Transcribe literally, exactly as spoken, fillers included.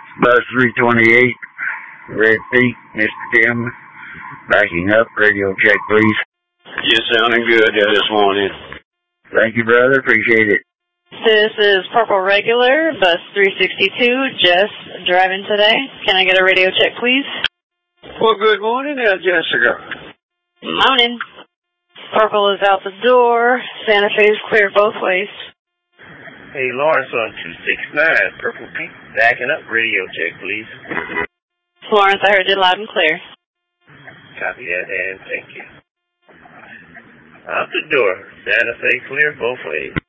Bus three twenty-eight, Red Peak, Mister Tim, backing up, radio check please. You're sounding good there this morning. Thank you, brother, appreciate it. This is Purple Regular, bus three sixty-two, Jess, driving today. Can I get a radio check, please? Well, good morning there, Jessica. Morning. Purple is out the door. Santa Fe is clear both ways. Hey, Lawrence on two sixty-nine, Purple Peak, backing up, radio check, please. Lawrence, I heard you loud and clear. Copy that, and thank you. Out the door, Santa Fe clear both ways.